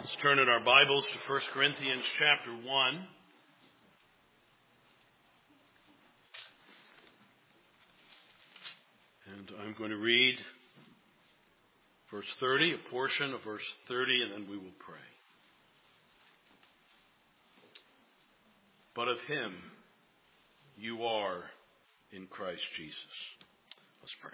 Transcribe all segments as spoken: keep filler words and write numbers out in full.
Let's turn in our Bibles to First Corinthians chapter one. And I'm going to read verse thirty, a portion of verse thirty, and then we will pray. But of him you are in Christ Jesus. Let's pray.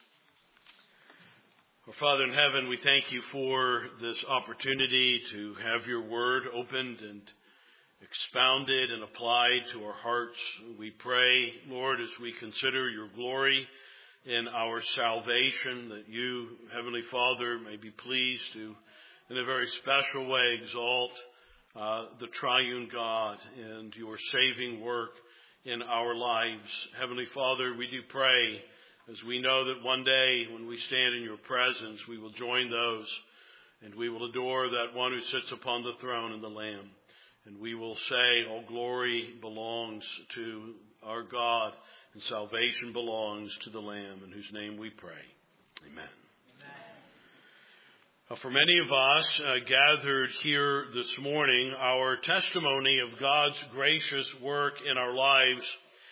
Our Father in heaven, we thank you for this opportunity to have your word opened and expounded and applied to our hearts. We pray, Lord, as we consider your glory in our salvation, that you, Heavenly Father, may be pleased to, in a very special way, exalt uh, the triune God and your saving work in our lives. Heavenly Father, we do pray, as we know that one day when we stand in your presence, we will join those and we will adore that one who sits upon the throne and the Lamb. And we will say, all glory belongs to our God and salvation belongs to the Lamb, in whose name we pray. Amen. Uh, for many of us uh, gathered here this morning, our testimony of God's gracious work in our lives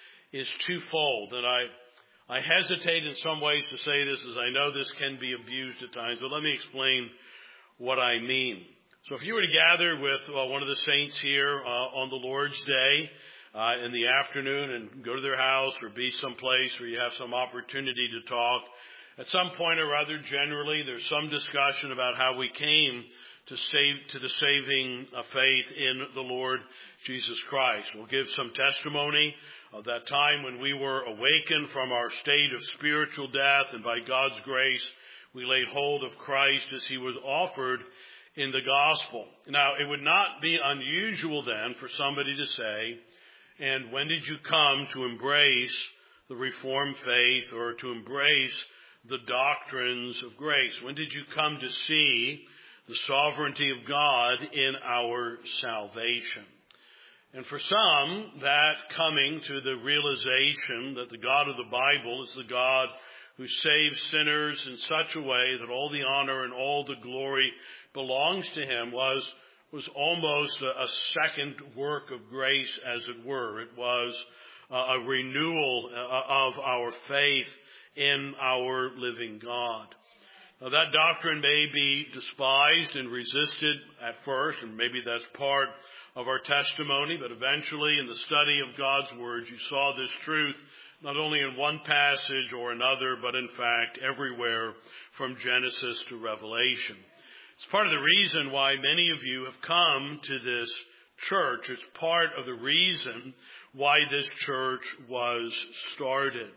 is twofold. And I I hesitate in some ways to say this, as I know this can be abused at times, but let me explain what I mean. So if you were to gather with uh, one of the saints here uh, on the Lord's Day uh, in the afternoon and go to their house or be someplace where you have some opportunity to talk, at some point or other, generally, there's some discussion about how we came to save to the saving uh, faith in the Lord Jesus Christ. We'll give some testimony of that time when we were awakened from our state of spiritual death, and by God's grace, we laid hold of Christ as he was offered in the gospel. Now, it would not be unusual then for somebody to say, and when did you come to embrace the Reformed faith or to embrace the doctrines of grace? When did you come to see the sovereignty of God in our salvation? And for some, that coming to the realization that the God of the Bible is the God who saves sinners in such a way that all the honor and all the glory belongs to him was, was almost a, a second work of grace, as it were. It was a, a renewal of our faith in our living God. Now, that doctrine may be despised and resisted at first, and maybe that's part of our testimony, but eventually in the study of God's Word, you saw this truth not only in one passage or another, but in fact everywhere from Genesis to Revelation. It's part of the reason why many of you have come to this church. It's part of the reason why this church was started.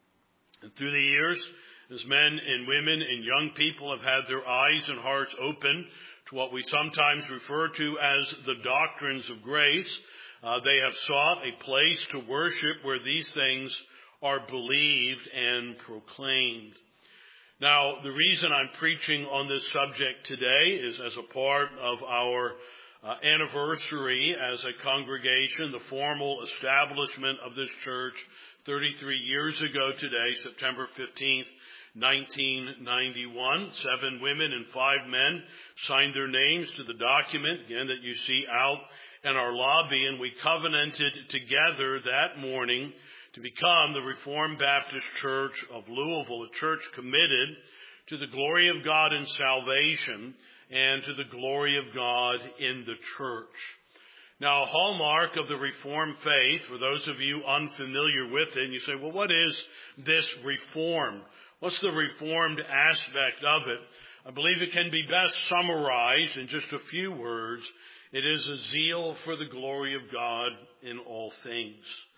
And through the years, as men and women and young people have had their eyes and hearts open to what we sometimes refer to as the doctrines of grace, uh, they have sought a place to worship where these things are believed and proclaimed. Now, the reason I'm preaching on this subject today is as a part of our uh, anniversary as a congregation, the formal establishment of this church thirty-three years ago today, September fifteenth, nineteen ninety-one. Seven women and five men signed their names to the document, again, that you see out in our lobby, and we covenanted together that morning to become the Reformed Baptist Church of Louisville, a church committed to the glory of God in salvation and to the glory of God in the church. Now, a hallmark of the Reformed faith, for those of you unfamiliar with it, and you say, well, what is this Reformed? What's the Reformed aspect of it? I believe it can be best summarized in just a few words. It is a zeal for the glory of God in all things.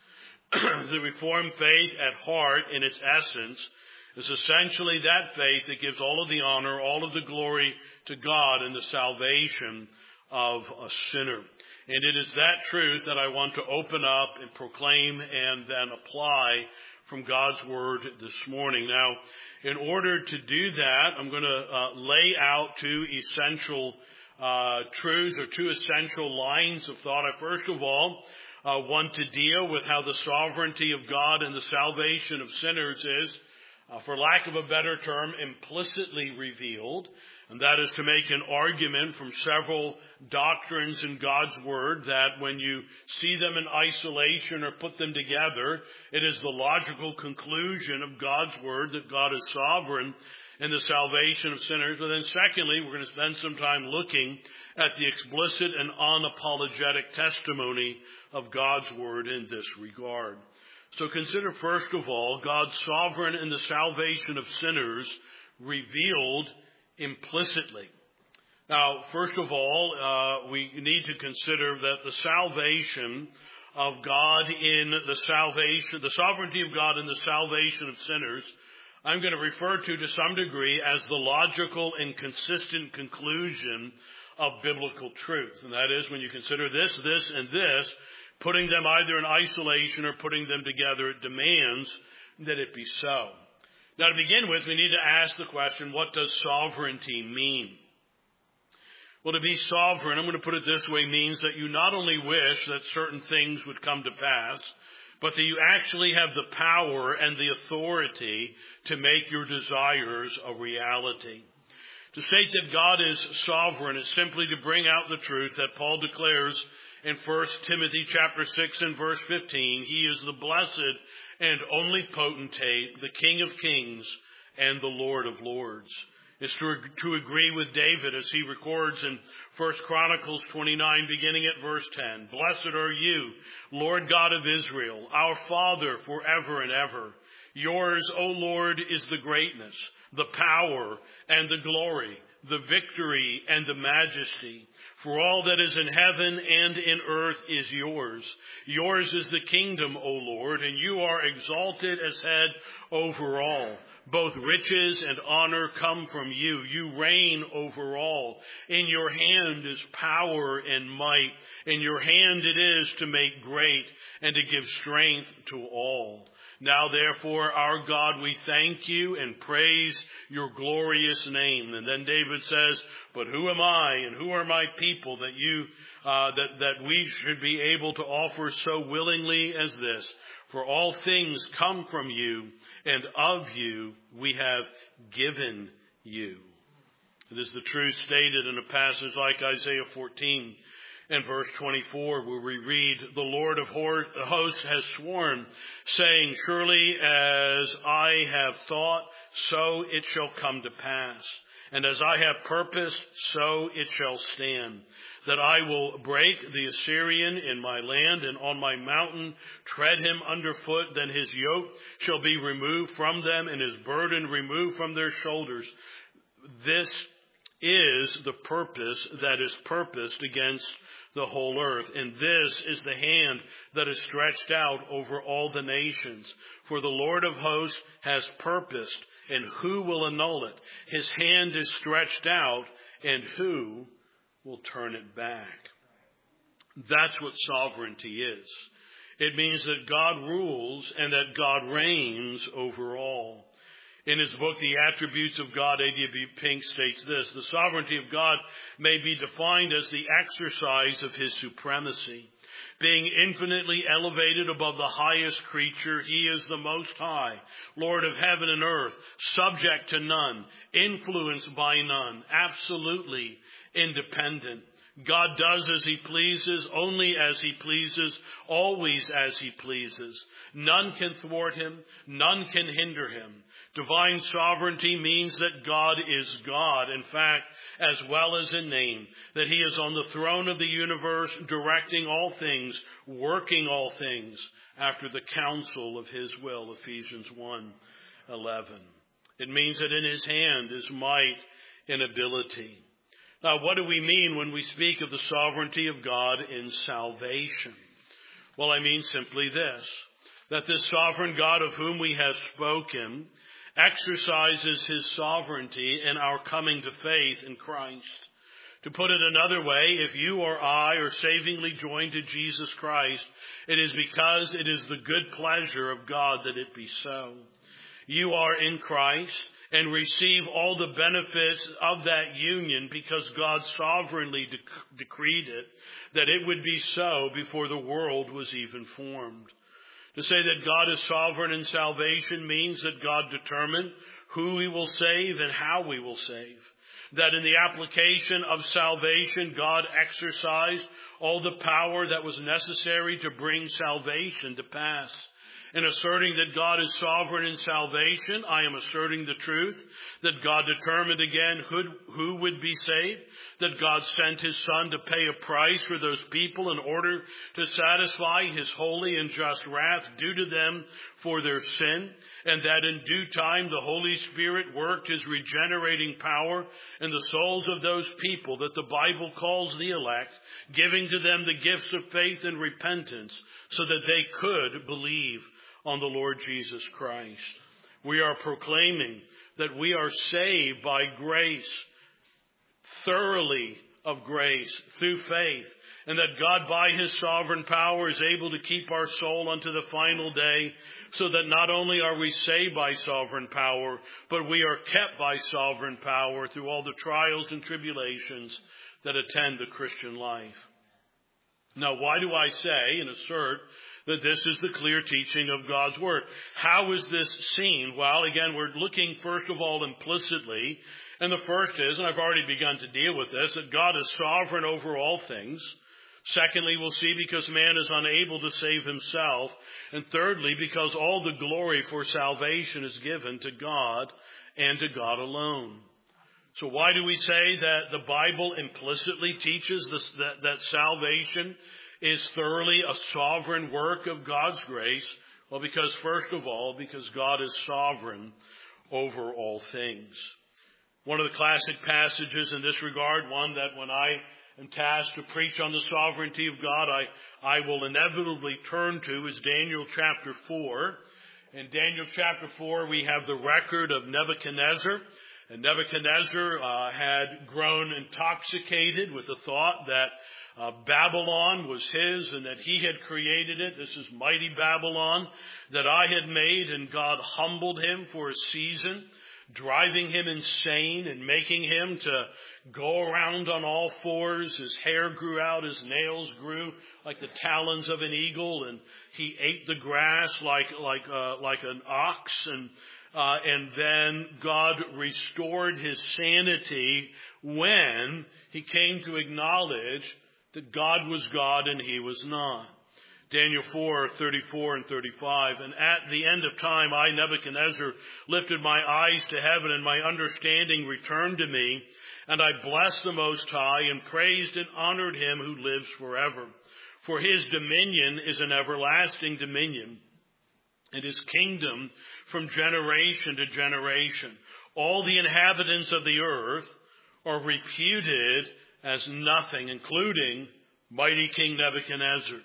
The Reformed faith at heart, in its essence, is essentially that faith that gives all of the honor, all of the glory to God in the salvation of a sinner. And it is that truth that I want to open up and proclaim and then apply from God's Word this morning. Now, in order to do that, I'm going to uh, lay out two essential uh, truths or two essential lines of thought. I first of all uh, want to deal with how the sovereignty of God and the salvation of sinners is, uh, for lack of a better term, implicitly revealed. And that is to make an argument from several doctrines in God's Word that when you see them in isolation or put them together, it is the logical conclusion of God's Word that God is sovereign in the salvation of sinners. But then secondly, we're going to spend some time looking at the explicit and unapologetic testimony of God's Word in this regard. So consider first of all, God's sovereign in the salvation of sinners revealed implicitly. Now, first of all, uh, we need to consider that the salvation of God in the salvation, the sovereignty of God in the salvation of sinners, I'm going to refer to to some degree as the logical and consistent conclusion of biblical truth. And that is when you consider this, this, and this, putting them either in isolation or putting them together, it demands that it be so. Now, to begin with, we need to ask the question, what does sovereignty mean? Well, to be sovereign, I'm going to put it this way, means that you not only wish that certain things would come to pass, but that you actually have the power and the authority to make your desires a reality. To state that God is sovereign is simply to bring out the truth that Paul declares in First Timothy chapter six and verse fifteen. He is the blessed and only potentate, the King of kings and the Lord of lords. It's to, to agree with David as he records in First Chronicles twenty-nine, beginning at verse ten. Blessed are you, Lord God of Israel, our Father forever and ever. Yours, O Lord, is the greatness, the power, and the glory, the victory, and the majesty. For all that is in heaven and in earth is yours. Yours is the kingdom, O Lord, and you are exalted as head over all. Both riches and honor come from you. You reign over all. In your hand is power and might. In your hand it is to make great and to give strength to all. Now, therefore, our God, we thank you and praise your glorious name. And then David says, but who am I and who are my people that you, uh, that, that we should be able to offer so willingly as this? For all things come from you, and of you we have given you. It is the truth stated in a passage like Isaiah fourteen and verse twenty-four, where we read, the Lord of hosts has sworn, saying, surely as I have thought, so it shall come to pass. And as I have purposed, so it shall stand. That I will break the Assyrian in my land, and on my mountain tread him underfoot. Then his yoke shall be removed from them, and his burden removed from their shoulders. This is the purpose that is purposed against the whole earth. And this is the hand that is stretched out over all the nations. For the Lord of hosts has purposed, and who will annul it? His hand is stretched out, and who will turn it back? That's what sovereignty is. It means that God rules and that God reigns over all. In his book, The Attributes of God, A D B Pink states this: the sovereignty of God may be defined as the exercise of his supremacy. Being infinitely elevated above the highest creature, he is the Most High, Lord of heaven and earth, subject to none, influenced by none, absolutely independent. God does as he pleases, only as he pleases, always as he pleases. None can thwart him, none can hinder him. Divine sovereignty means that God is God, in fact, as well as in name, that he is on the throne of the universe, directing all things, working all things after the counsel of his will, Ephesians one eleven. It means that in his hand is might and ability. Now, what do we mean when we speak of the sovereignty of God in salvation? Well, I mean simply this, that this sovereign God of whom we have spoken exercises his sovereignty in our coming to faith in Christ. To put it another way, if you or I are savingly joined to Jesus Christ, it is because it is the good pleasure of God that it be so. You are in Christ and receive all the benefits of that union because God sovereignly dec- decreed it, that it would be so before the world was even formed. To say that God is sovereign in salvation means that God determined who he will save and how we will save. that in the application of salvation, God exercised all the power that was necessary to bring salvation to pass. In asserting that God is sovereign in salvation, I am asserting the truth that God determined again who, who would be saved, that God sent his Son to pay a price for those people in order to satisfy his holy and just wrath due to them for their sin, and that in due time the Holy Spirit worked his regenerating power in the souls of those people that the Bible calls the elect, giving to them the gifts of faith and repentance so that they could believe on the Lord Jesus Christ. We are proclaiming that we are saved by grace, thoroughly of grace, through faith, and that God by his sovereign power is able to keep our soul unto the final day, so that not only are we saved by sovereign power, but we are kept by sovereign power through all the trials and tribulations that attend the Christian life. Now, why do I say and assert that this is the clear teaching of God's Word? How is this seen? Well, again, we're looking first of all implicitly. And the first is, and I've already begun to deal with this, that God is sovereign over all things. Secondly, we'll see because man is unable to save himself. And thirdly, because all the glory for salvation is given to God and to God alone. So why do we say that the Bible implicitly teaches this, that, that salvation is thoroughly a sovereign work of God's grace? Well, because first of all, because God is sovereign over all things. One of the classic passages in this regard, one that when I am tasked to preach on the sovereignty of God, I, I will inevitably turn to, is Daniel chapter four. In Daniel chapter four, we have the record of Nebuchadnezzar. And Nebuchadnezzar uh, had grown intoxicated with the thought that uh, Babylon was his and that he had created it. This is mighty Babylon that I had made, and God humbled him for a season, driving him insane and making him to go around on all fours. His hair grew out, his nails grew like the talons of an eagle, and he ate the grass like like uh, like an ox. And uh, and then God restored his sanity when he came to acknowledge that God was God and he was not. Daniel four, thirty-four and thirty-five. And at the end of time, I, Nebuchadnezzar, lifted my eyes to heaven, and my understanding returned to me. And I blessed the Most High, and praised and honored him who lives forever. For his dominion is an everlasting dominion, and his kingdom from generation to generation. All the inhabitants of the earth are reputed as nothing, including mighty King Nebuchadnezzar.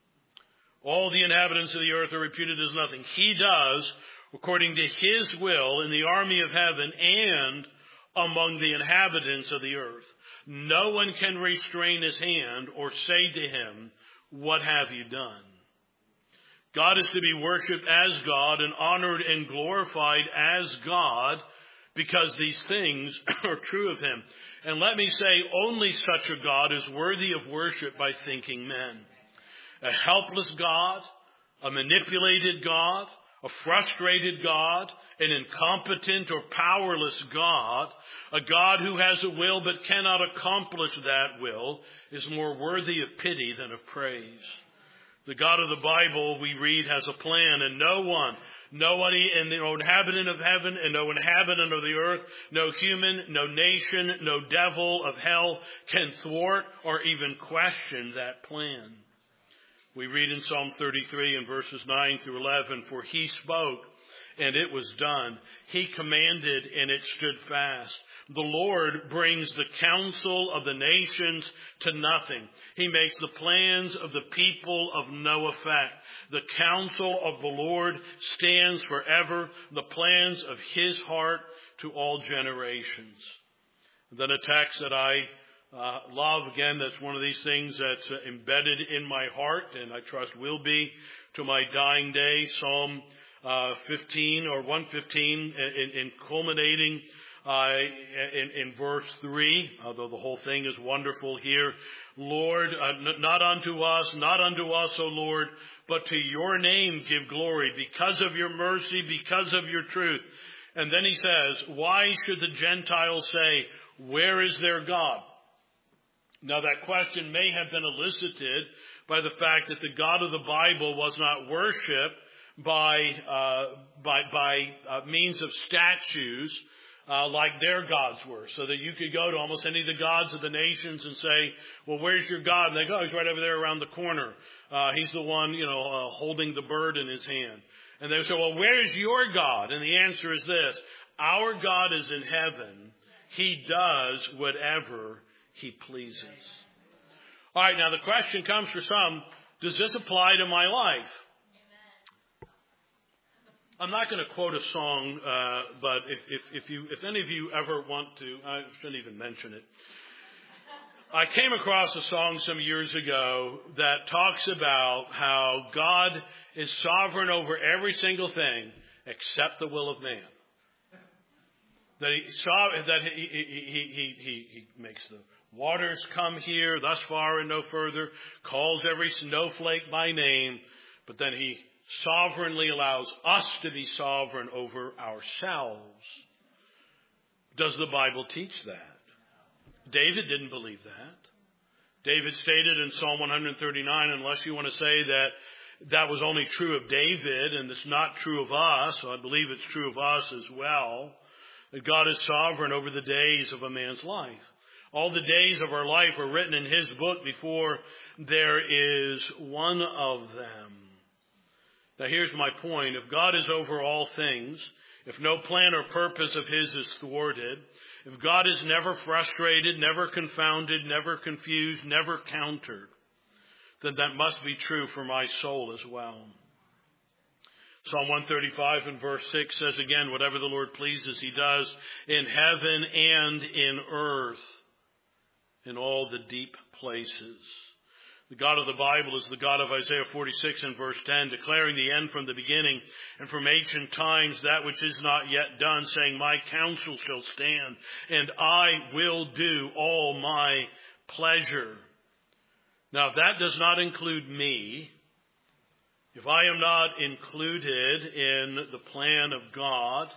All the inhabitants of the earth are reputed as nothing. He does according to his will in the army of heaven and among the inhabitants of the earth. No one can restrain his hand or say to him, "What have you done?" God is to be worshipped as God and honored and glorified as God because these things are true of him. And let me say, only such a God is worthy of worship by thinking men. A helpless God, a manipulated God, a frustrated God, an incompetent or powerless God, a God who has a will but cannot accomplish that will, is more worthy of pity than of praise. The God of the Bible, we read, has a plan, and no one, nobody in the inhabitant of heaven and no inhabitant of the earth, no human, no nation, no devil of hell can thwart or even question that plan. We read in Psalm thirty-three in verses nine through eleven, "For he spoke, and it was done. He commanded, and it stood fast. The Lord brings the counsel of the nations to nothing. He makes the plans of the people of no effect. The counsel of the Lord stands forever, the plans of his heart to all generations." And then a text that I uh, love, again, that's one of these things that's uh, embedded in my heart, and I trust will be to my dying day, Psalm uh, fifteen or one fifteen, in, in culminating Uh, in, in verse three, although the whole thing is wonderful here. "Lord, uh, n- not unto us, not unto us, O Lord, but to your name give glory, because of your mercy, because of your truth." And then he says, "Why should the Gentiles say, where is their God? Now that question may have been elicited by the fact that the God of the Bible was not worshipped by uh, by by uh, means of statues uh, like their gods were, so that you could go to almost any of the gods of the nations and say, "Well, where's your God?" And they go, "Oh, he's right over there around the corner. Uh, he's the one, you know, uh, holding the bird in his hand." And they say, "Well, where is your God?" And the answer is this: our God is in heaven. He does whatever He pleases. All right, now the question comes for some, does this apply to my life? Amen. I'm not going to quote a song, uh, but if, if, if, you, if any of you ever want to, I shouldn't even mention it. I came across a song some years ago that talks about how God is sovereign over every single thing except the will of man. That he saw that he he he he he, he makes the waters come here, thus far and no further, calls every snowflake by name, but then he sovereignly allows us to be sovereign over ourselves. Does the Bible teach that? David didn't believe that. David stated in Psalm one thirty-nine, unless you want to say that that was only true of David and it's not true of us, so I believe it's true of us as well, that God is sovereign over the days of a man's life. All the days of our life are written in His book before there is one of them. Now here's my point. If God is over all things, if no plan or purpose of His is thwarted, if God is never frustrated, never confounded, never confused, never countered, then that must be true for my soul as well. Psalm one thirty-five and verse six says again, whatever the Lord pleases, He does in heaven and in earth, in all the deep places. The God of the Bible is the God of Isaiah forty-six and verse ten, declaring the end from the beginning and from ancient times that which is not yet done, saying, my counsel shall stand, and I will do all my pleasure. Now, if that does not include me, if I am not included in the plan of God,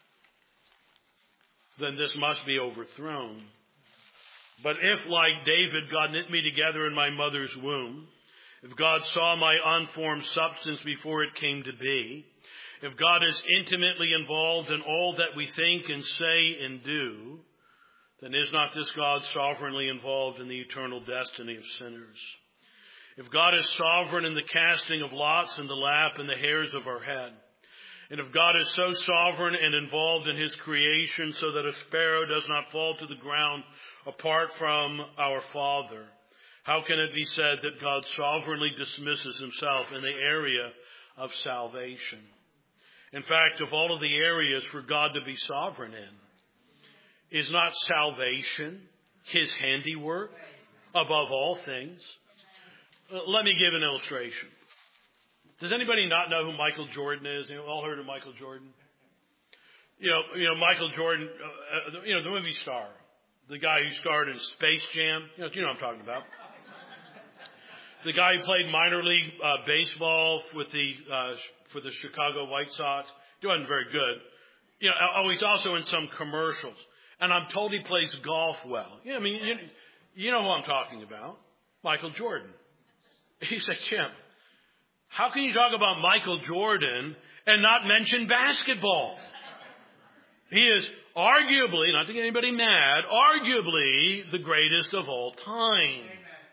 then this must be overthrown. But if, like David, God knit me together in my mother's womb, if God saw my unformed substance before it came to be, if God is intimately involved in all that we think and say and do, then is not this God sovereignly involved in the eternal destiny of sinners? If God is sovereign in the casting of lots and the lap and the hairs of our head, and if God is so sovereign and involved in His creation so that a sparrow does not fall to the ground apart from our Father, how can it be said that God sovereignly dismisses Himself in the area of salvation? In fact, of all of the areas for God to be sovereign in, is not salvation His handiwork above all things? Let me give an illustration. Does anybody not know who Michael Jordan is? You know, all heard of Michael Jordan? You know, you know Michael Jordan, uh, you know, the movie star, the guy who starred in Space Jam. You know, you know what I'm talking about. The guy who played minor league uh, baseball with the uh, for the Chicago White Sox. He wasn't very good. You know, oh, he's also in some commercials, and I'm told he plays golf well. Yeah, I mean, you, you know who I'm talking about, Michael Jordan. He said, Jim, how can you talk about Michael Jordan and not mention basketball? He is arguably, not to get anybody mad, arguably the greatest of all time.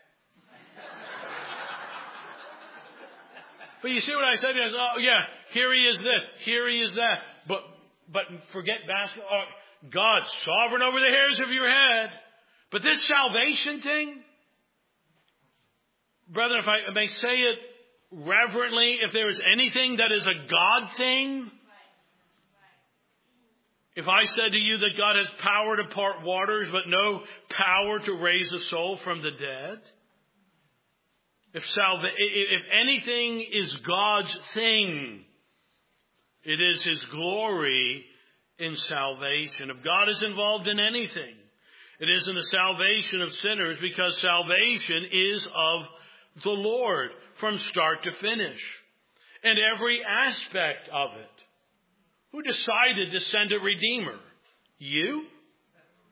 But you see what I said? He says, oh, yeah, here he is this, here he is that. But but forget basketball. Oh, God's sovereign over the hairs of your head. But this salvation thing, brethren, if I may say it reverently, if there is anything that is a God thing, if I said to you that God has power to part waters, but no power to raise a soul from the dead, if salva- if anything is God's thing, it is His glory in salvation. If God is involved in anything, it is in the salvation of sinners, because salvation is of the Lord from start to finish, and every aspect of it. Who decided to send a Redeemer? You?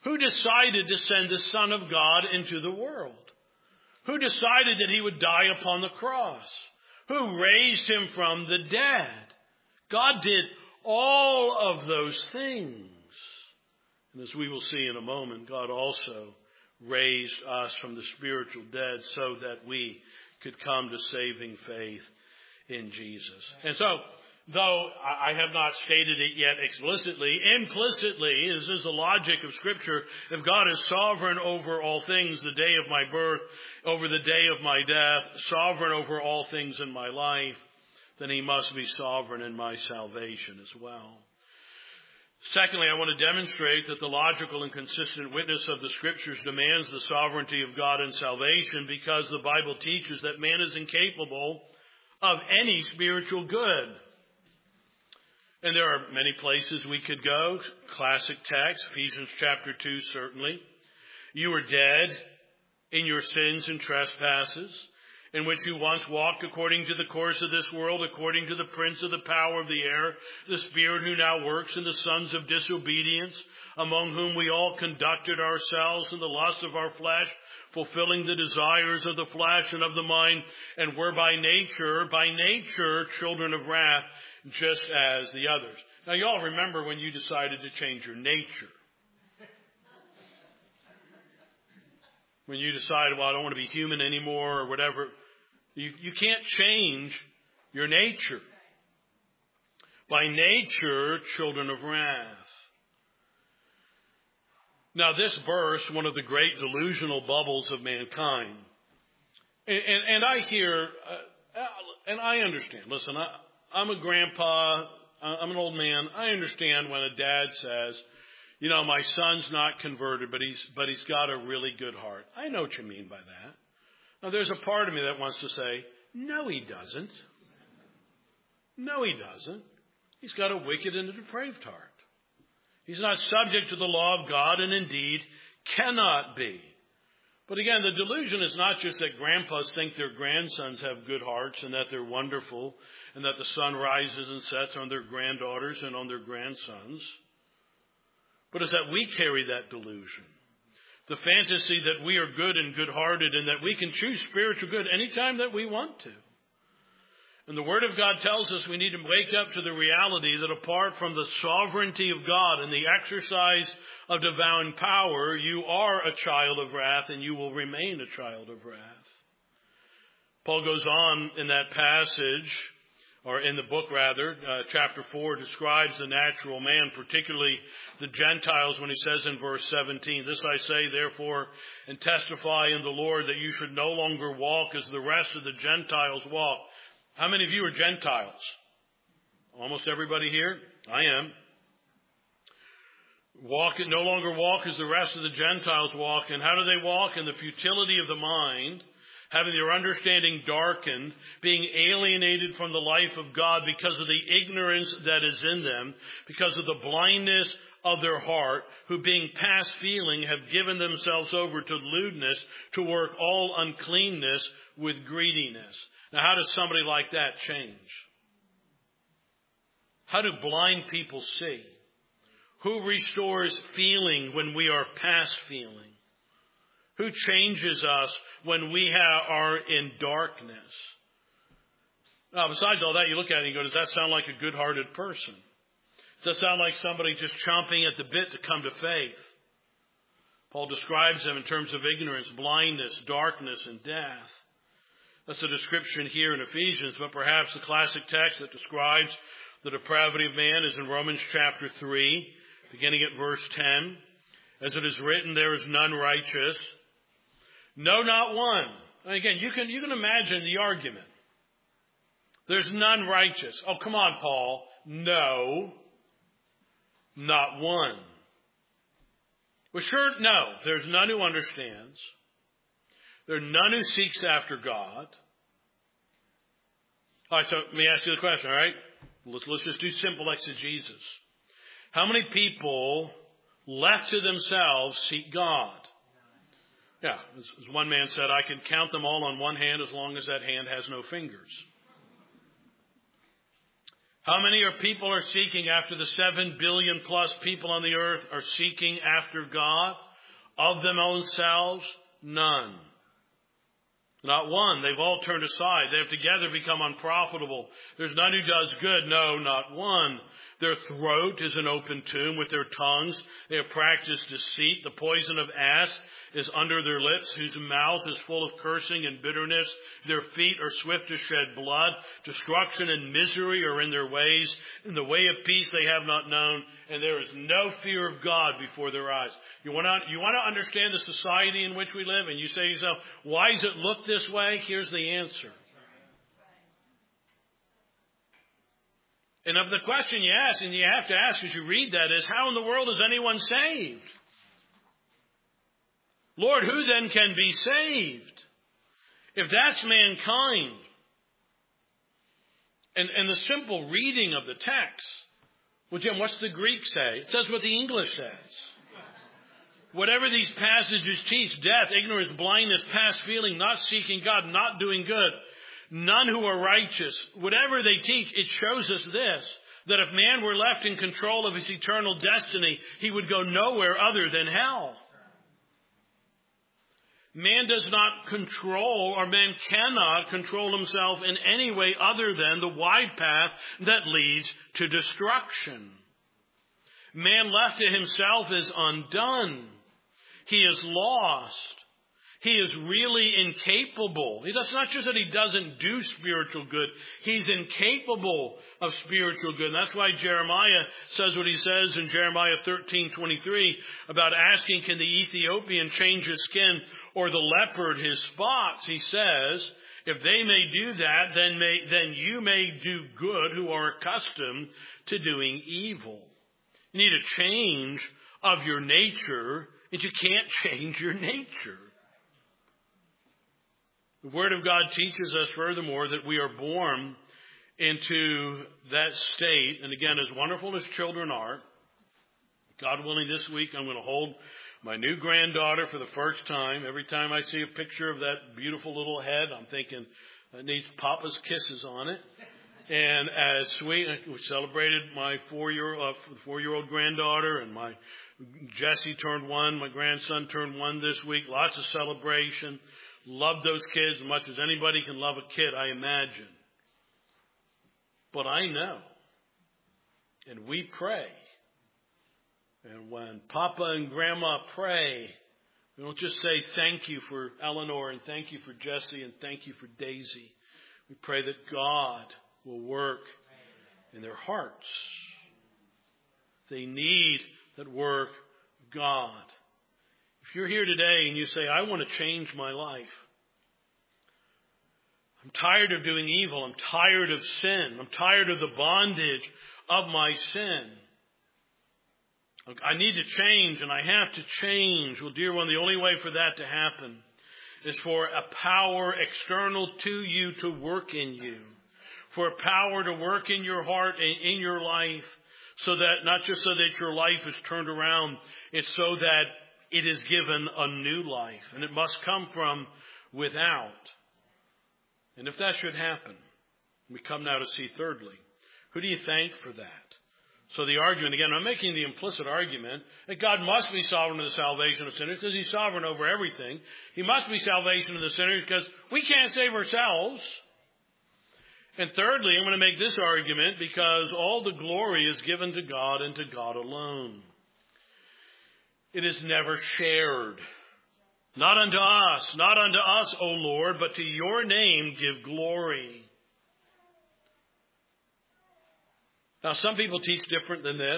Who decided to send the Son of God into the world? Who decided that he would die upon the cross? Who raised him from the dead? God did all of those things. And as we will see in a moment, God also raised us from the spiritual dead so that we could come to saving faith in Jesus. And so, though I have not stated it yet explicitly, implicitly, this is the logic of Scripture. If God is sovereign over all things, the day of my birth, over the day of my death, sovereign over all things in my life, then he must be sovereign in my salvation as well. Secondly, I want to demonstrate that the logical and consistent witness of the Scriptures demands the sovereignty of God in salvation because the Bible teaches that man is incapable of any spiritual good. And there are many places we could go. Classic text, Ephesians chapter two, certainly. You were dead in your sins and trespasses, in which you once walked according to the course of this world, according to the prince of the power of the air, the spirit who now works in the sons of disobedience, among whom we all conducted ourselves in the lust of our flesh, fulfilling the desires of the flesh and of the mind, and were by nature, by nature, children of wrath, just as the others. Now, you all remember when you decided to change your nature. When you decided, well, I don't want to be human anymore or whatever. You, you can't change your nature. By nature, children of wrath. Now, this bursts one of the great delusional bubbles of mankind. And, and, and I hear, uh, and I understand. Listen, I, I'm a grandpa. I'm an old man. I understand when a dad says, you know, my son's not converted, but he's but he's got a really good heart. I know what you mean by that. Now, there's a part of me that wants to say, no, he doesn't. No, he doesn't. He's got a wicked and a depraved heart. He's not subject to the law of God, and indeed cannot be. But again, the delusion is not just that grandpas think their grandsons have good hearts and that they're wonderful and that the sun rises and sets on their granddaughters and on their grandsons. But it's that we carry that delusion. The fantasy that we are good and good-hearted and that we can choose spiritual good anytime that we want to. And the Word of God tells us we need to wake up to the reality that apart from the sovereignty of God and the exercise of divine power, you are a child of wrath and you will remain a child of wrath. Paul goes on in that passage, or in the book rather, uh, chapter four, describes the natural man, particularly the Gentiles, when he says in verse seventeen, this I say therefore and testify in the Lord that you should no longer walk as the rest of the Gentiles walk. How many of you are Gentiles? Almost everybody here? I am. Walk, no longer walk as the rest of the Gentiles walk. And how do they walk? In the futility of the mind, having their understanding darkened, being alienated from the life of God because of the ignorance that is in them, because of the blindness of their heart, who being past feeling have given themselves over to lewdness, to work all uncleanness with greediness. Now, how does somebody like that change? How do blind people see? Who restores feeling when we are past feeling? Who changes us when we ha- are in darkness? Now, besides all that, you look at it and you go, does that sound like a good-hearted person? Does that sound like somebody just chomping at the bit to come to faith? Paul describes them in terms of ignorance, blindness, darkness, and death. That's a description here in Ephesians, but perhaps the classic text that describes the depravity of man is in Romans chapter three, beginning at verse ten. As it is written, there is none righteous. No, not one. And again, you can, you can imagine the argument. There's none righteous. Oh, come on, Paul. No, not one. Well, sure, no. There's none who understands. There's none who seeks after God. All right, so let me ask you the question, all right? Let's, let's just do simple exegesis. How many people left to themselves seek God? Yeah, as, as one man said, I can count them all on one hand as long as that hand has no fingers. How many are people are seeking after the seven billion plus people on the earth are seeking after God? Of them themselves, none. Not one. They've all turned aside. They have together become unprofitable. There's none who does good. No, not one. Their throat is an open tomb. With their tongues they have practiced deceit. The poison of asp is under their lips, whose mouth is full of cursing and bitterness. Their feet are swift to shed blood. Destruction and misery are in their ways. In the way of peace they have not known, and there is no fear of God before their eyes. You want to, you want to understand the society in which we live, and you say to yourself, why does it look this way? Here's the answer. And of the question you ask, and you have to ask as you read that, is how in the world is anyone saved? Lord, who then can be saved? If that's mankind. And, and the simple reading of the text. Well, Jim, what's the Greek say? It says what the English says. Whatever these passages teach, death, ignorance, blindness, past feeling, not seeking God, not doing good, none who are righteous, whatever they teach, it shows us this, that if man were left in control of his eternal destiny, he would go nowhere other than hell. Man does not control, or man cannot control himself in any way other than the wide path that leads to destruction. Man left to himself is undone. He is lost. He is really incapable. It's not just that he doesn't do spiritual good. He's incapable of spiritual good. And that's why Jeremiah says what he says in Jeremiah thirteen twenty-three about asking, can the Ethiopian change his skin or the leopard his spots? He says, if they may do that, then may, then you may do good who are accustomed to doing evil. You need a change of your nature, and you can't change your nature. The Word of God teaches us furthermore that we are born into that state. And again, as wonderful as children are, God willing, this week I'm going to hold my new granddaughter for the first time. Every time I see a picture of that beautiful little head, I'm thinking it needs Papa's kisses on it. And as sweet, we celebrated my four-year, uh, four-year-old granddaughter, and my Jesse turned one. My grandson turned one this week. Lots of celebration. Love those kids as much as anybody can love a kid, I imagine. But I know, and we pray, and when Papa and Grandma pray, we don't just say thank you for Eleanor and thank you for Jesse and thank you for Daisy. We pray that God will work in their hearts. They need that work of God. If you're here today and you say, I want to change my life. I'm tired of doing evil. I'm tired of sin. I'm tired of the bondage of my sin. I need to change and I have to change. Well, dear one, the only way for that to happen is for a power external to you to work in you. For a power to work in your heart and in your life, so that not just so that your life is turned around, it's so that it is given a new life. And it must come from without. And if that should happen, we come now to see thirdly, who do you thank for that? So the argument, again, I'm making the implicit argument that God must be sovereign of the salvation of sinners because he's sovereign over everything. He must be salvation of the sinners because we can't save ourselves. And thirdly, I'm going to make this argument because all the glory is given to God and to God alone. It is never shared. Not unto us, not unto us, O Lord, but to your name give glory. Now, some people teach different than this.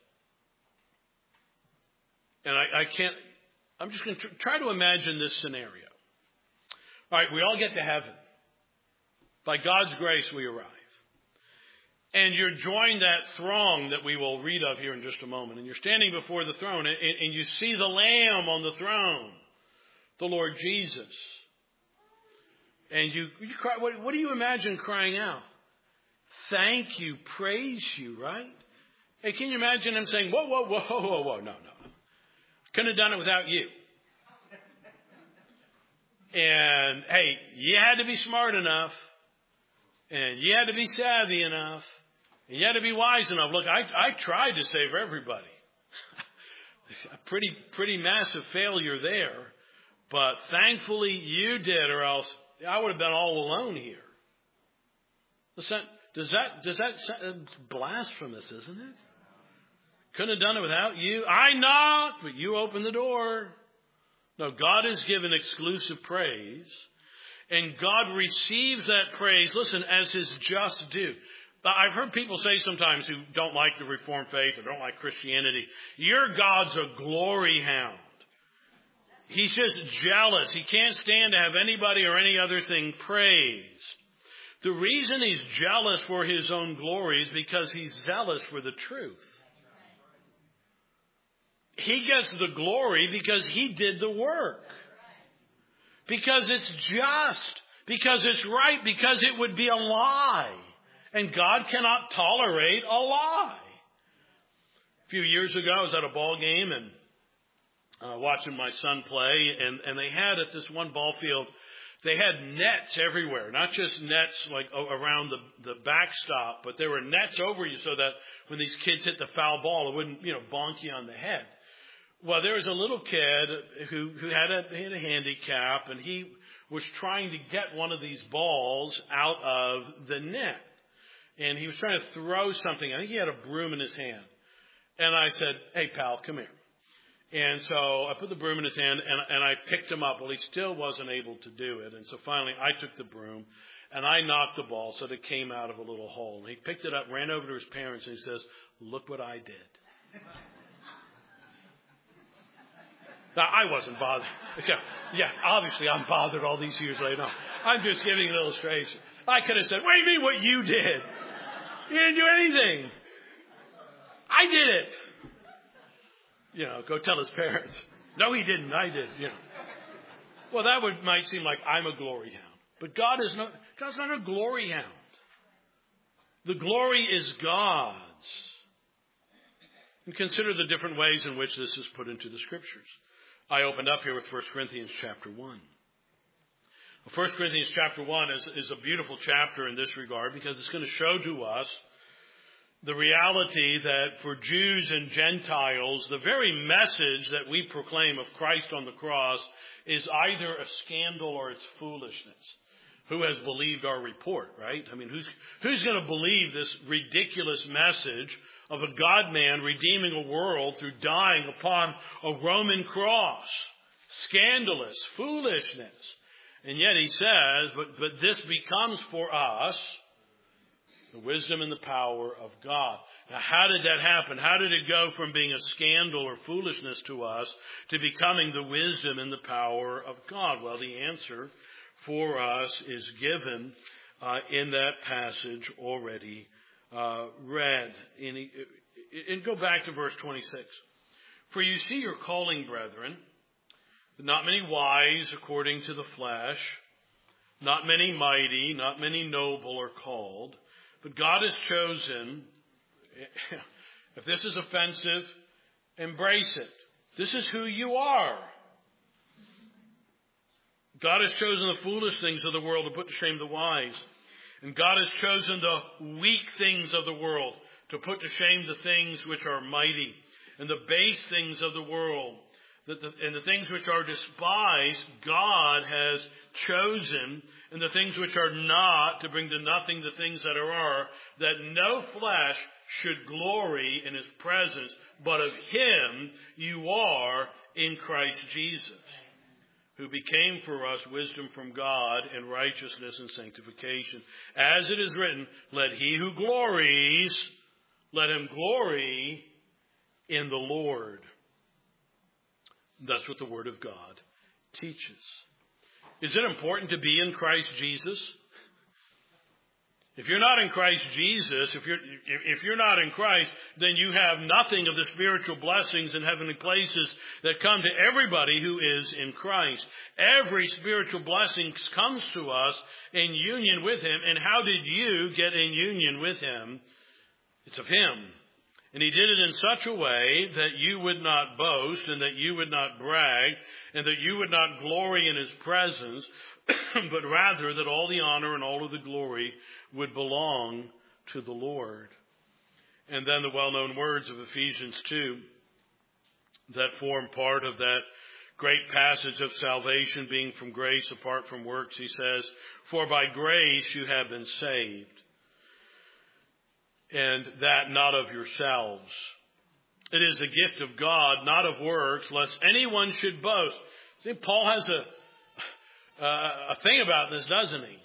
And I, I can't, I'm just going to try to imagine this scenario. All right, we all get to heaven. By God's grace, we arrive. And you're joined that throng that we will read of here in just a moment. And you're standing before the throne, and, and you see the Lamb on the throne, the Lord Jesus. And you, you cry, what, what do you imagine crying out? Thank you, praise you, right? Hey, can you imagine him saying, whoa, whoa, whoa, whoa, whoa, no, no. Couldn't have done it without you. And, hey, you had to be smart enough. And you had to be savvy enough. And you had to be wise enough. Look, I, I tried to save everybody. A pretty, pretty massive failure there. But thankfully you did, or else I would have been all alone here. Listen, does that, does that, it's blasphemous, isn't it? Couldn't have done it without you. I knocked, but you opened the door. No, God is given exclusive praise. And God receives that praise, listen, as his just due. I've heard people say sometimes who don't like the Reformed faith or don't like Christianity, your God's a glory hound. He's just jealous. He can't stand to have anybody or any other thing praised. The reason he's jealous for his own glory is because he's zealous for the truth. He gets the glory because he did the work. Because it's just. Because it's right. Because it would be a lie. And God cannot tolerate a lie. A few years ago, I was at a ball game and uh, watching my son play. And, and they had at this one ball field, they had nets everywhere. Not just nets like around the, the backstop, but there were nets over you so that when these kids hit the foul ball, it wouldn't, you know, bonk you on the head. Well, there was a little kid who, who had a, he had a handicap, and he was trying to get one of these balls out of the net. And he was trying to throw something. I think he had a broom in his hand. And I said, hey, pal, come here. And so I put the broom in his hand, and, and I picked him up. Well, he still wasn't able to do it. And so finally I took the broom, and I knocked the ball so that it came out of a little hole. And he picked it up, ran over to his parents, and he says, look what I did. Now, I wasn't bothered. Yeah, yeah, obviously I'm bothered all these years later. No, I'm just giving an illustration. I could have said, what do you mean what you did? You didn't do anything. I did it. You know, go tell his parents. No, he didn't. I did. You know. Well, that would might seem like I'm a glory hound. But God is not, God's not a glory hound. The glory is God's. And consider the different ways in which this is put into the Scriptures. I opened up here with First Corinthians chapter one. First Corinthians chapter one is, is a beautiful chapter in this regard because it's going to show to us the reality that for Jews and Gentiles, the very message that we proclaim of Christ on the cross is either a scandal or it's foolishness. Who has believed our report, right? I mean, who's, who's going to believe this ridiculous message of a God-man redeeming a world through dying upon a Roman cross? Scandalous, foolishness. And yet he says, but, but this becomes for us the wisdom and the power of God. Now, how did that happen? How did it go from being a scandal or foolishness to us to becoming the wisdom and the power of God? Well, the answer for us is given uh, in that passage already uh, read. In, and go back to verse twenty-six. For you see your calling, brethren, not many wise according to the flesh, not many mighty, not many noble are called, but God has chosen, if this is offensive, embrace it. This is who you are. God has chosen the foolish things of the world to put to shame the wise. And God has chosen the weak things of the world to put to shame the things which are mighty, and the base things of the world, that the, and the things which are despised, God has chosen, and the things which are not, to bring to nothing the things that are, that no flesh should glory in his presence, but of him you are in Christ Jesus, who became for us wisdom from God and righteousness and sanctification. As it is written, let he who glories, let him glory in the Lord. That's what the Word of God teaches. Is it important to be in Christ Jesus? If you're not in Christ Jesus, if you're, if you're not in Christ, then you have nothing of the spiritual blessings in heavenly places that come to everybody who is in Christ. Every spiritual blessing comes to us in union with him. And how did you get in union with him? It's of him. And he did it in such a way that you would not boast and that you would not brag and that you would not glory in his presence, but rather that all the honor and all of the glory would belong to the Lord. And then the well-known words of Ephesians two that form part of that great passage of salvation being from grace apart from works. He says, "For by grace you have been saved, and that not of yourselves. It is the gift of God, not of works, lest anyone should boast." See, Paul has a, uh, a thing about this, doesn't he?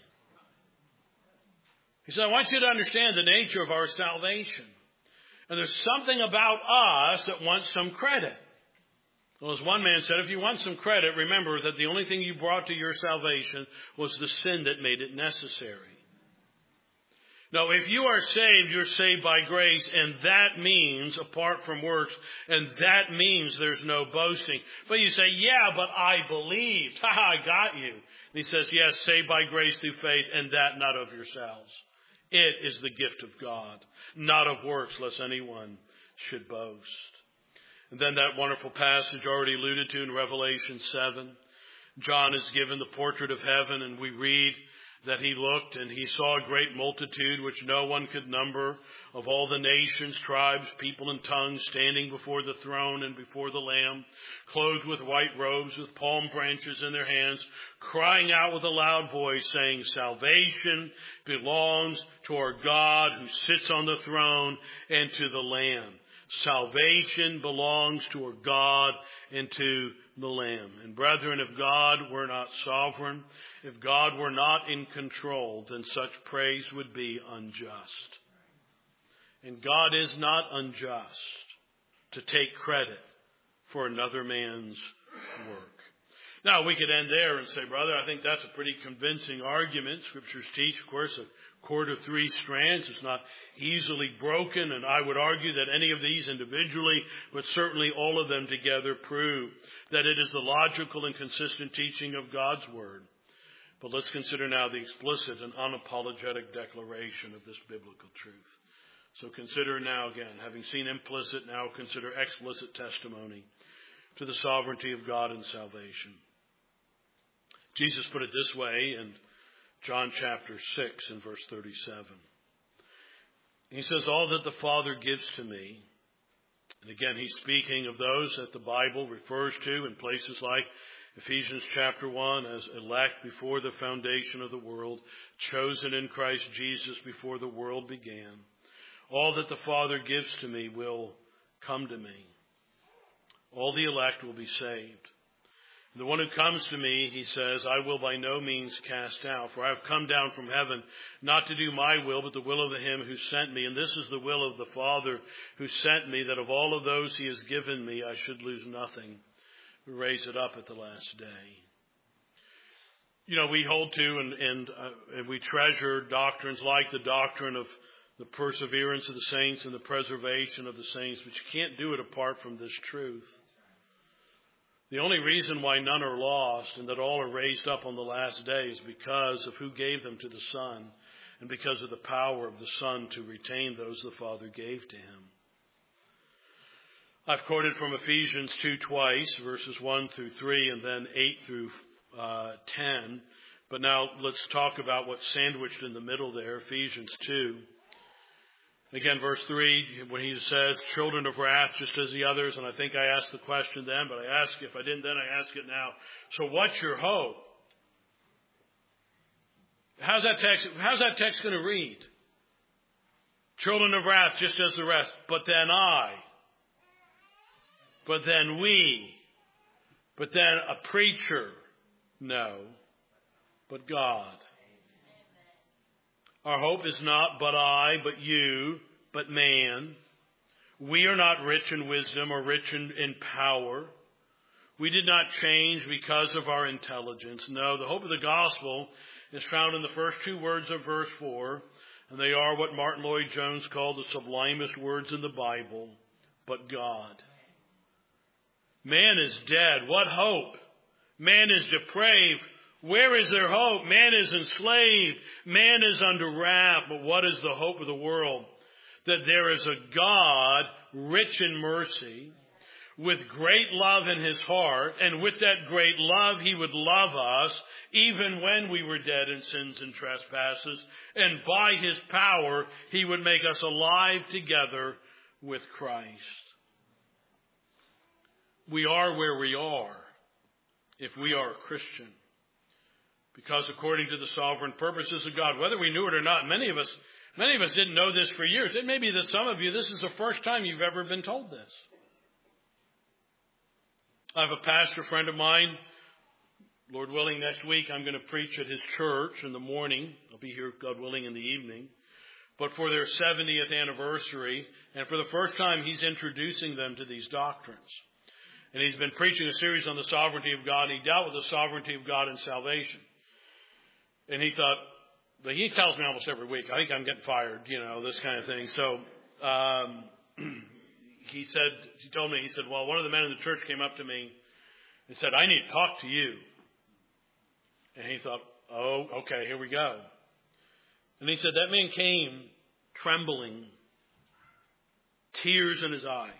He said, I want you to understand the nature of our salvation. And there's something about us that wants some credit. Well, as one man said, if you want some credit, remember that the only thing you brought to your salvation was the sin that made it necessary. No, if you are saved, you're saved by grace, and that means apart from works, and that means there's no boasting. But you say, yeah, but I believed. Ha ha, I got you. And he says, yes, saved by grace through faith, and that not of yourselves. It is the gift of God, not of works, lest anyone should boast. And then that wonderful passage already alluded to in Revelation seven. John is given the portrait of heaven, and we read that he looked and he saw a great multitude which no one could number, of all the nations, tribes, people, and tongues, standing before the throne and before the Lamb, clothed with white robes, with palm branches in their hands, crying out with a loud voice, saying, "Salvation belongs to our God who sits on the throne and to the Lamb." Salvation belongs to our God and to the Lamb. And brethren, if God were not sovereign, if God were not in control, then such praise would be unjust. And God is not unjust to take credit for another man's work. Now, we could end there and say, brother, I think that's a pretty convincing argument. Scriptures teach, of course, a cord of three strands is not easily broken, and I would argue that any of these individually, but certainly all of them together, prove that it is the logical and consistent teaching of God's Word. But let's consider now the explicit and unapologetic declaration of this biblical truth. So consider now again, having seen implicit, now consider explicit testimony to the sovereignty of God in salvation. Jesus put it this way in John chapter six and verse thirty-seven. He says, "All that the Father gives to me," and again he's speaking of those that the Bible refers to in places like Ephesians chapter one as elect before the foundation of the world, chosen in Christ Jesus before the world began. "All that the Father gives to me will come to me." All the elect will be saved. The one who comes to me, he says, I will by no means cast out. For I have come down from heaven, not to do my will, but the will of him who sent me. And this is the will of the Father who sent me, that of all of those he has given me, I should lose nothing, but raise it up at the last day. You know, we hold to and, and, uh, and we treasure doctrines like the doctrine of the perseverance of the saints and the preservation of the saints, but you can't do it apart from this truth. The only reason why none are lost and that all are raised up on the last day is because of who gave them to the Son and because of the power of the Son to retain those the Father gave to him. I've quoted from Ephesians two twice, verses one through three and then eight through uh, ten. But now let's talk about what's sandwiched in the middle there, Ephesians two. Again, verse three, when he says, children of wrath, just as the others, and I think I asked the question then, but I ask, if I didn't then, I ask it now. So what's your hope? How's that text, how's that text going to read? Children of wrath, just as the rest, but then I, but then we, but then a preacher, no, but God. Our hope is not but I, but you, but man. We are not rich in wisdom or rich in, in power. We did not change because of our intelligence. No, the hope of the gospel is found in the first two words of verse four, and they are what Martin Lloyd-Jones called the sublimest words in the Bible, but God. Man is dead. What hope? Man is depraved. Where is their hope? Man is enslaved. Man is under wrath. But what is the hope of the world? That there is a God rich in mercy, with great love in his heart, and with that great love he would love us even when we were dead in sins and trespasses, and by his power he would make us alive together with Christ. We are where we are if we are a Christian, because according to the sovereign purposes of God, whether we knew it or not, many of us many of us didn't know this for years. It may be that some of you, this is the first time you've ever been told this. I have a pastor friend of mine. Lord willing, next week I'm going to preach at his church in the morning. I'll be here, God willing, in the evening. But for their seventieth anniversary, and for the first time, he's introducing them to these doctrines. And he's been preaching a series on the sovereignty of God, and he dealt with the sovereignty of God in salvation. And he thought, but he tells me almost every week, I think I'm getting fired, you know, this kind of thing. So um, he said, he told me, he said, well, one of the men in the church came up to me and said, I need to talk to you. And he thought, oh, okay, here we go. And he said, that man came trembling, tears in his eyes.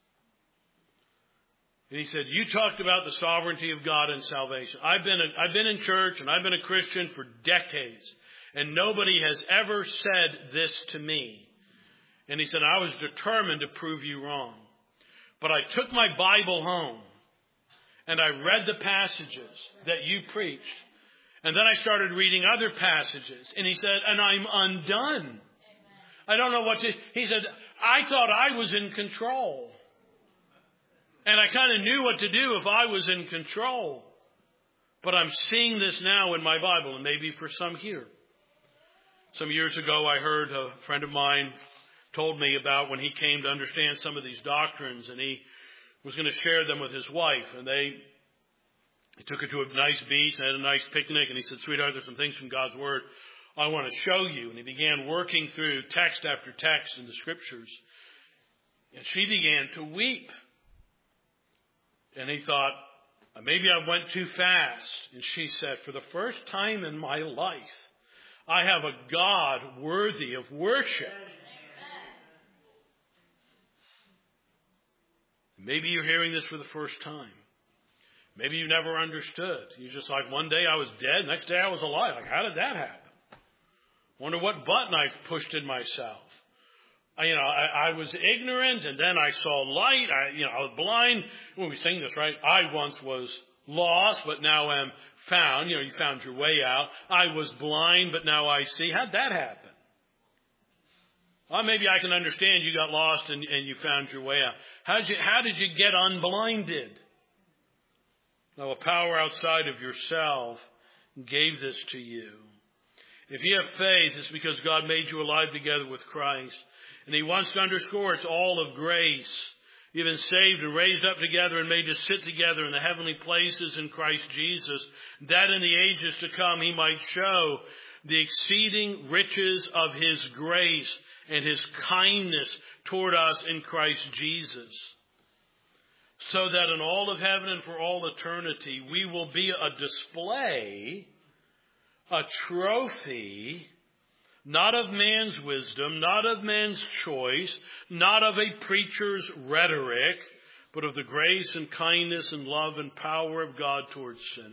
And he said, you talked about the sovereignty of God and salvation. I've been a, I've been in church and I've been a Christian for decades, and nobody has ever said this to me. And he said, I was determined to prove you wrong. But I took my Bible home and I read the passages that you preached. And then I started reading other passages. And he said, and I'm undone. I don't know what to... He said, I thought I was in control. And I kind of knew what to do if I was in control. But I'm seeing this now in my Bible, and maybe for some here. Some years ago, I heard a friend of mine told me about when he came to understand some of these doctrines, and he was going to share them with his wife. And they... He took her to a nice beach and had a nice picnic, and he said, sweetheart, there's some things from God's Word I want to show you. And he began working through text after text in the Scriptures. And she began to weep. And he thought, maybe I went too fast. And she said, for the first time in my life, I have a God worthy of worship. Maybe you're hearing this for the first time. Maybe you never understood. You're just like, one day I was dead, next day I was alive. Like, how did that happen? Wonder what button I pushed in myself. I, you know, I, I was ignorant, and then I saw light. I, you know, I was blind. When we sing this, right? I once was lost, but now am found. You know, you found your way out. I was blind, but now I see. How'd that happen? Well, maybe I can understand you got lost and, and you found your way out. How did you, how did you get unblinded? Now, a power outside of yourself gave this to you. If you have faith, it's because God made you alive together with Christ. And He wants to underscore it's all of grace. You've been saved and raised up together and made to sit together in the heavenly places in Christ Jesus, that in the ages to come He might show the exceeding riches of His grace and His kindness toward us in Christ Jesus. So that in all of heaven and for all eternity, we will be a display, a trophy, not of man's wisdom, not of man's choice, not of a preacher's rhetoric, but of the grace and kindness and love and power of God towards sinners.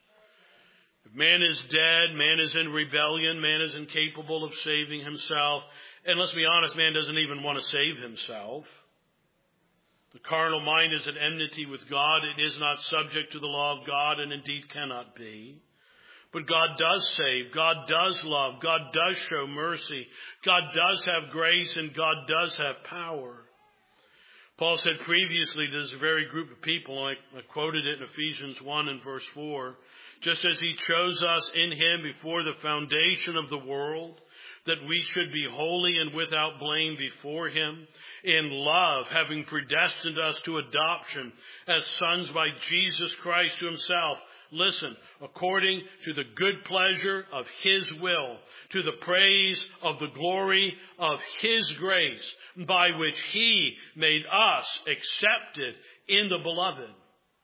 If man is dead, man is in rebellion, man is incapable of saving himself. And let's be honest, man doesn't even want to save himself. The carnal mind is at enmity with God. It is not subject to the law of God, and indeed cannot be. But God does save. God does love. God does show mercy. God does have grace, and God does have power. Paul said previously to this very group of people, I, I quoted it in Ephesians one and verse four, just as He chose us in Him before the foundation of the world, that we should be holy and without blame before Him, in love, having predestined us to adoption as sons by Jesus Christ to Himself. Listen, according to the good pleasure of His will, to the praise of the glory of His grace, by which He made us accepted in the Beloved.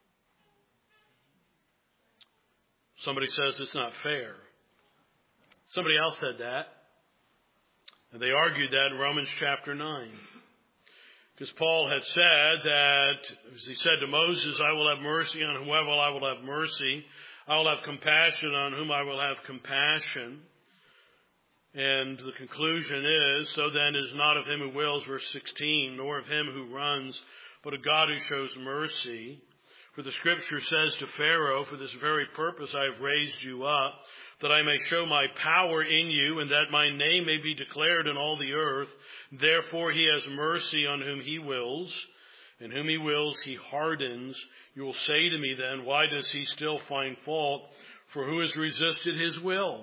Somebody says it's not fair. Somebody else said that. And they argued that in Romans chapter nine. Because Paul had said that, as he said to Moses, I will have mercy on whoever I will have mercy. I will have compassion on whom I will have compassion. And the conclusion is, so then is not of him who wills, verse sixteen, nor of him who runs, but of God who shows mercy. For the scripture says to Pharaoh, for this very purpose I have raised you up, that I may show my power in you, and that my name may be declared in all the earth. Therefore he has mercy on whom he wills, and whom he wills he hardens. You will say to me then, why does he still find fault? For who has resisted his will?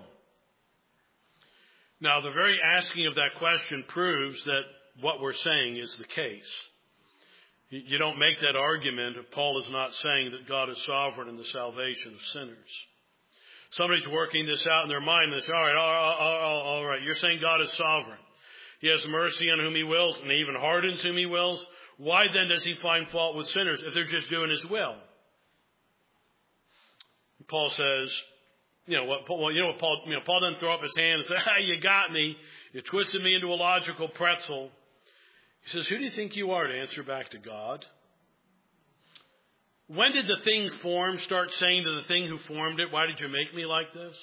Now, the very asking of that question proves that what we're saying is the case. You don't make that argument if Paul is not saying that God is sovereign in the salvation of sinners. Somebody's working this out in their mind and they say, all right, all, all, all right, you're saying God is sovereign. He has mercy on whom he wills, and he even hardens whom he wills. Why then does he find fault with sinners if they're just doing his will? Paul says, you know what? Well, you know what? Paul, you know, Paul doesn't throw up his hand and say, "Ah, you got me. You twisted me into a logical pretzel." He says, "Who do you think you are to answer back to God?" When did the thing formed start saying to the thing who formed it, "Why did you make me like this?"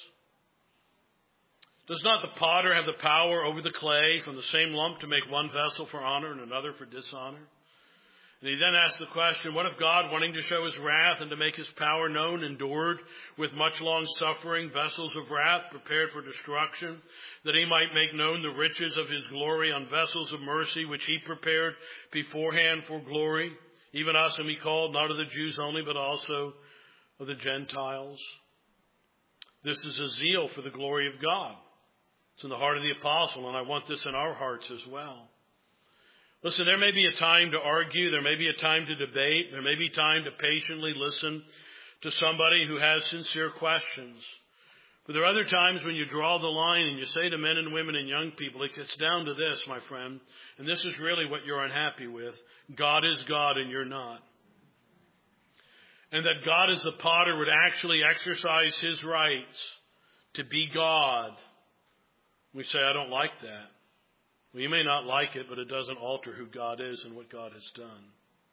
Does not the potter have the power over the clay from the same lump to make one vessel for honor and another for dishonor? And he then asks the question, what if God, wanting to show his wrath and to make his power known, endured with much long suffering vessels of wrath prepared for destruction, that he might make known the riches of his glory on vessels of mercy, which he prepared beforehand for glory, even us whom he called, not of the Jews only, but also of the Gentiles? This is a zeal for the glory of God. It's in the heart of the apostle, and I want this in our hearts as well. Listen, there may be a time to argue. There may be a time to debate. There may be time to patiently listen to somebody who has sincere questions. But there are other times when you draw the line and you say to men and women and young people, it gets down to this, my friend, and this is really what you're unhappy with. God is God and you're not. And that God as the potter would actually exercise his rights to be God. We say, I don't like that. Well, you may not like it, but it doesn't alter who God is and what God has done.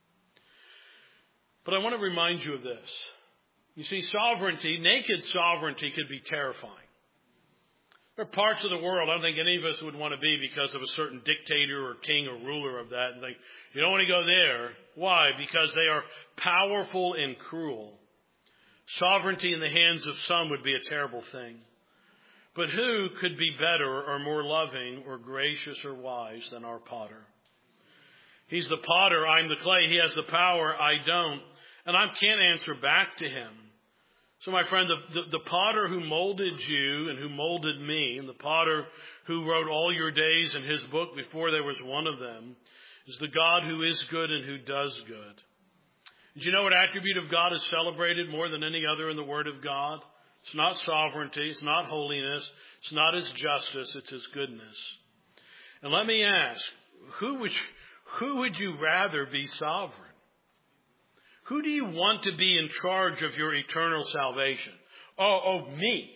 But I want to remind you of this. You see, sovereignty, naked sovereignty could be terrifying. There are parts of the world I don't think any of us would want to be because of a certain dictator or king or ruler of that. And think, you don't want to go there. Why? Because they are powerful and cruel. Sovereignty in the hands of some would be a terrible thing. But who could be better or more loving or gracious or wise than our potter? He's the potter, I'm the clay. He has the power, I don't. And I can't answer back to him. So my friend, the, the, the potter who molded you and who molded me, and the potter who wrote all your days in his book before there was one of them, is the God who is good and who does good. Do you know what attribute of God is celebrated more than any other in the Word of God? It's not sovereignty, it's not holiness, it's not his justice, it's his goodness. And let me ask, who would, who would you rather be sovereign? Who do you want to be in charge of your eternal salvation? Oh, oh, me.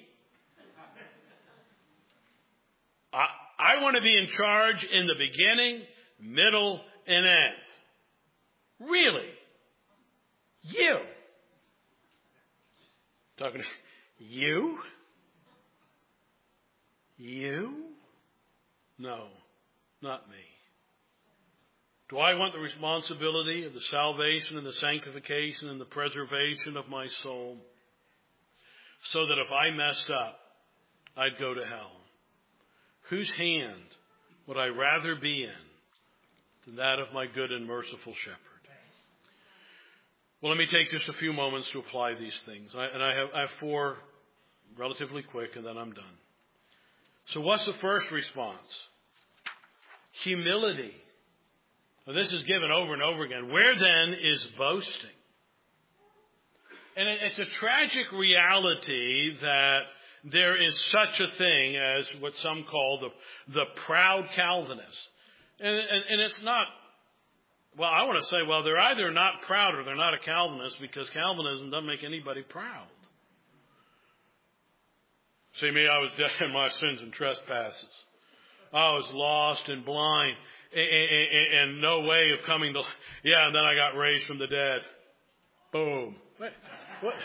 I, I want to be in charge in the beginning, middle, and end. Really? You? Talking to you? You? No, not me. Do I want the responsibility of the salvation and the sanctification and the preservation of my soul so that if I messed up, I'd go to hell? Whose hand would I rather be in than that of my good and merciful shepherd? Well, let me take just a few moments to apply these things. I, and I have, I have four relatively quick, and then I'm done. So what's the first response? Humility. Well, this is given over and over again. Where then is boasting? And it's a tragic reality that there is such a thing as what some call the, the proud Calvinist. And, and, and it's not, well, I want to say, well, they're either not proud or they're not a Calvinist, because Calvinism doesn't make anybody proud. See me, I was dead in my sins and trespasses. I was lost and blind. and, and no way of coming to, yeah, and then I got raised from the dead. Boom. What? What?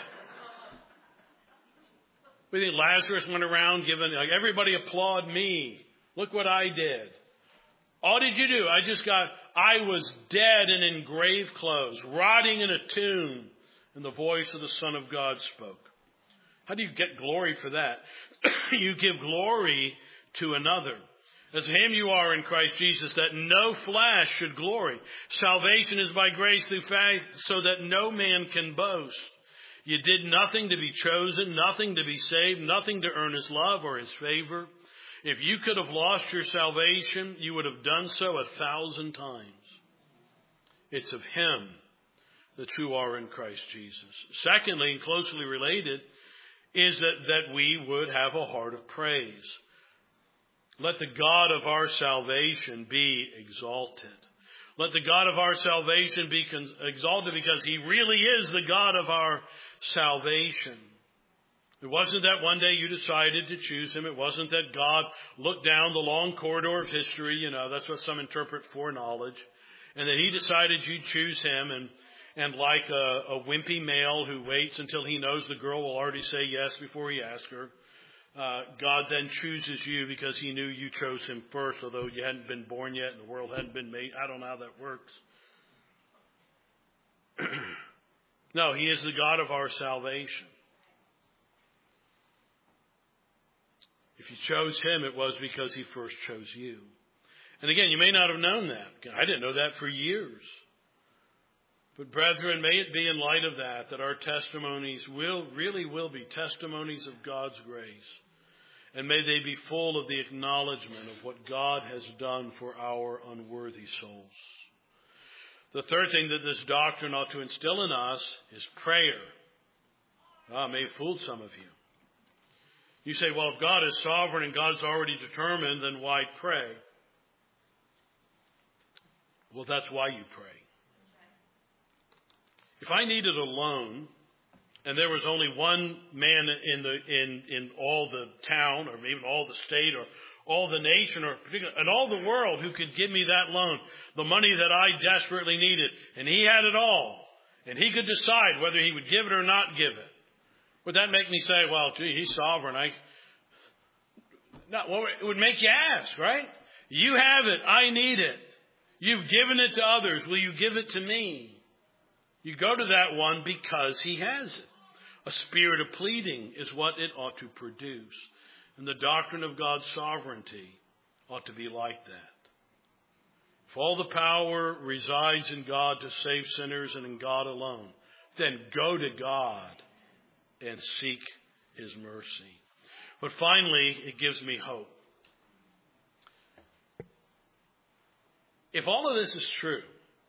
We think Lazarus went around giving, like, everybody applaud me. Look what I did. All did you do? I just got, I was dead and in grave clothes, rotting in a tomb, and the voice of the Son of God spoke. How do you get glory for that? You give glory to another. As him you are in Christ Jesus, that no flesh should glory. Salvation is by grace through faith, so that no man can boast. You did nothing to be chosen, nothing to be saved, nothing to earn his love or his favor. If you could have lost your salvation, you would have done so a thousand times. It's of him that you are in Christ Jesus. Secondly, and closely related, is that, that we would have a heart of praise. Let the God of our salvation be exalted. Let the God of our salvation be exalted because he really is the God of our salvation. It wasn't that one day you decided to choose him. It wasn't that God looked down the long corridor of history. You know, that's what some interpret foreknowledge. And that he decided you'd choose him. And, and like a, a wimpy male who waits until he knows the girl will already say yes before he asks her, uh, God then chooses you because he knew you chose him first, although you hadn't been born yet and the world hadn't been made. I don't know how that works. No, he is the God of our salvation. If you chose him, it was because he first chose you. And again, you may not have known that. I didn't know that for years. But brethren, may it be in light of that, that our testimonies will, really will be testimonies of God's grace. And may they be full of the acknowledgement of what God has done for our unworthy souls. The third thing that this doctrine ought to instill in us is prayer. Ah, may have fooled some of you. You say, well, if God is sovereign and God's already determined, then why pray? Well, that's why you pray. If I needed a loan and there was only one man in the in, in all the town or even all the state or all the nation or and all the world who could give me that loan, the money that I desperately needed, and he had it all, and he could decide whether he would give it or not give it, would that make me say, well, gee, he's sovereign? I no, well, it would make you ask, right? You have it. I need it. You've given it to others. Will you give it to me? You go to that one because he has it. A spirit of pleading is what it ought to produce. And the doctrine of God's sovereignty ought to be like that. If all the power resides in God to save sinners and in God alone, then go to God and seek his mercy. But finally, it gives me hope. If all of this is true,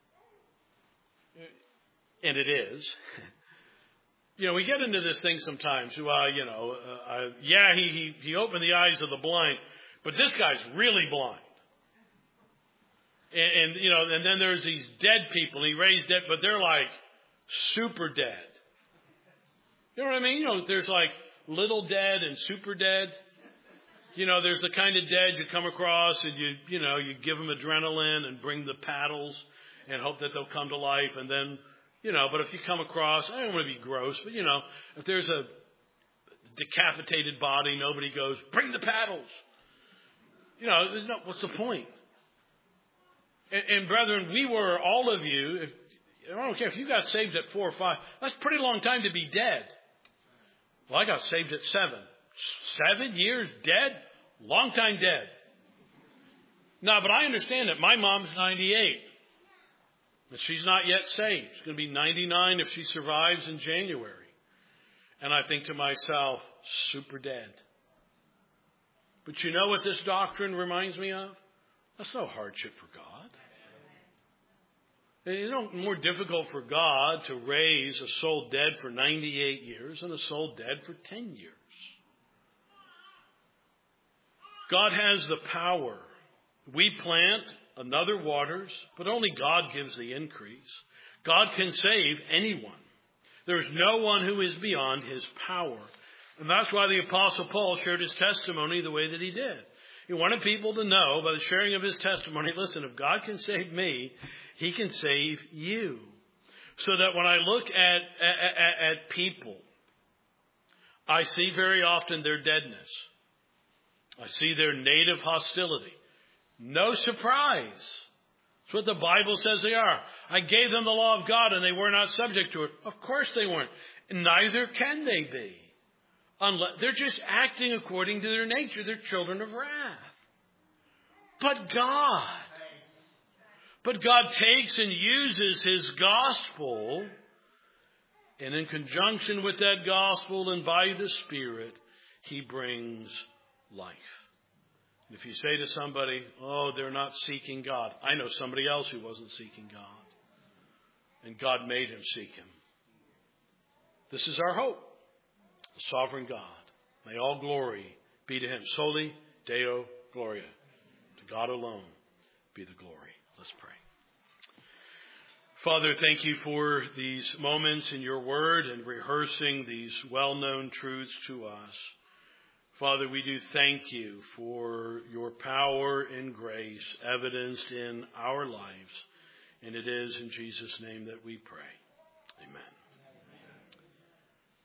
and it is, you know, we get into this thing sometimes. Uh, you know, uh, uh, yeah, he, he he opened the eyes of the blind, but this guy's really blind. And, and you know, and then there's these dead people. He raised dead, but they're like super dead. You know what I mean? You know, there's like little dead and super dead. You know, there's the kind of dead you come across and you, you know, you give them adrenaline and bring the paddles and hope that they'll come to life. And then, you know, but if you come across, I don't want to be gross, but you know, if there's a decapitated body, nobody goes, bring the paddles. You know, no, what's the point? And, and brethren, we were, all of you, if, I don't care if you got saved at four or five, that's a pretty long time to be dead. Well, I got saved at seven. Seven years dead? Long time dead. No, but I understand that my mom's ninety-eight. But she's not yet saved. She's going to be ninety-nine if she survives in January. And I think to myself, super dead. But you know what this doctrine reminds me of? That's no hardship for God. It's no more difficult for God to raise a soul dead for ninety-eight years than a soul dead for ten years. God has the power. We plant, another waters, but only God gives the increase. God can save anyone. There is no one who is beyond his power. And that's why the Apostle Paul shared his testimony the way that he did. He wanted people to know by the sharing of his testimony, listen, if God can save me, he can save you. So that when I look at, at, at people, I see very often their deadness. I see their native hostility. No surprise. That's what the Bible says they are. I gave them the law of God and they were not subject to it. Of course they weren't. Neither can they be. Unless they're just acting according to their nature. They're children of wrath. But God, but God takes and uses his gospel, and in conjunction with that gospel and by the Spirit, he brings life. And if you say to somebody, oh, they're not seeking God. I know somebody else who wasn't seeking God. And God made him seek him. This is our hope. The sovereign God. May all glory be to him. Soli Deo Gloria. To God alone be the glory. Let's pray. Father, thank you for these moments in your word and rehearsing these well-known truths to us. Father, we do thank you for your power and grace evidenced in our lives. And it is in Jesus' name that we pray. Amen.